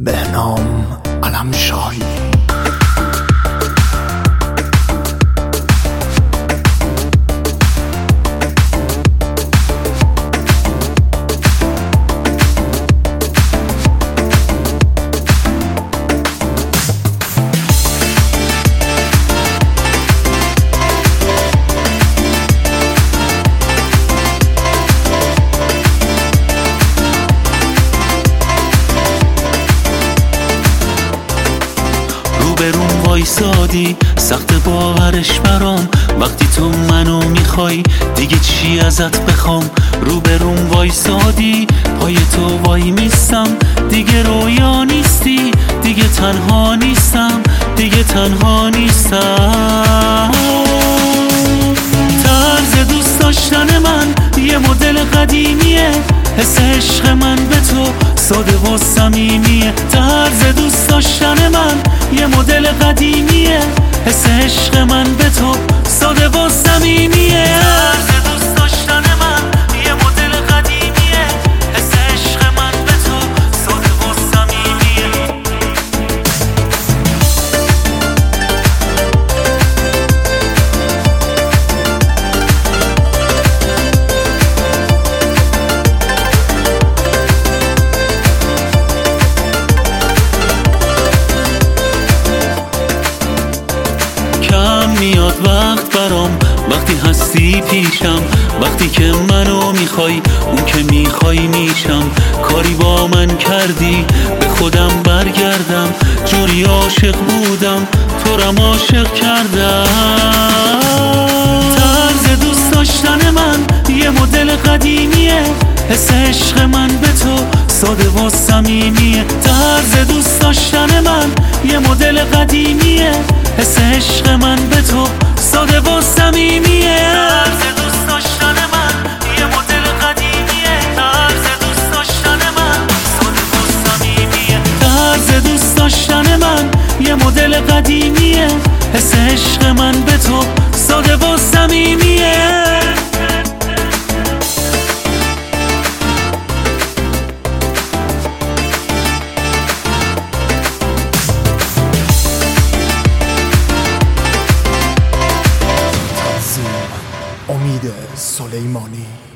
بهنام علمشاهی. روبروم وایسادی، سخت باورش برام وقتی تو منو میخوای دیگه چی ازت بخوام. روبروم وایسادی، پای تو وای میستم، دیگه رویا نیستی، دیگه تنها نیستم، دیگه تنها نیستم. طرز دوست داشتن من یه مدل قدیمیه، حس عشق من به تو ساده و صمیمیه. طرز دوست داشتن من یه مدل قدیمیه، حس عشق من به تو ساده و صمیمیه. طرز دوست داشتن من یه مدل قدیمیه، حس عشق من به تو ساده و صمیمیه. میاد وقت برام وقتی هستی پیشم، وقتی که منو میخوای اون که میخوای میشم. کاری با من کردی به خودم برگردم، جوری عاشق بودم تو رم عاشق کردم. طرز دوست داشتن من یه مدل قدیمیه، حس عشق من به تو ساده و صمیمیه. طرز دوست داشتن من یه مدل قدیمیه، حس عشق من به تو ساده و صمیمیه. طرز دوست داشتن من یه مدل قدیمیه، طرز دوست داشتن من ساده و صمیمیه. طرز دوست داشتن من یه مدل قدیمیه، حس عشق من به تو ساده و صمیمیه. امید سلیمانی.